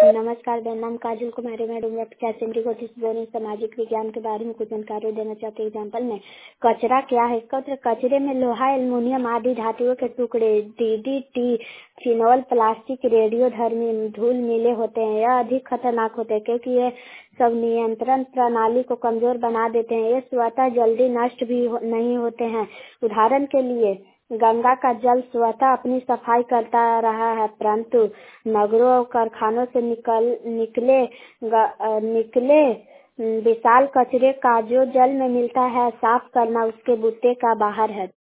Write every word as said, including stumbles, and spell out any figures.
नमस्कार, मेरा नाम काजल कुमारी है। मैं डूंगरा पचास सेंटी को सामाजिक विज्ञान के बारे में कुछ जानकारी देना चाहती हूँ। एग्जाम्पल में कचरा क्या है, इसका उत्तर कचरे में लोहा, एल्युमिनियम आदि धातुओं के टुकड़े, डीडीटी, फिनोल, प्लास्टिक, रेडियोधर्मी, धूल मिले होते हैं। यह अधिक खतरनाक होते हैं क्योंकि ये सब नियंत्रण प्रणाली को कमजोर बना देते हैं। ये स्वतः जल्दी नष्ट भी हो, नहीं होते हैं। उदाहरण के लिए गंगा का जल स्वतः अपनी सफाई करता रहा है, परंतु नगरों और कारखानों से निकल निकले ग, निकले विशाल कचरे का जो जल में मिलता है, साफ करना उसके बूते का बाहर है।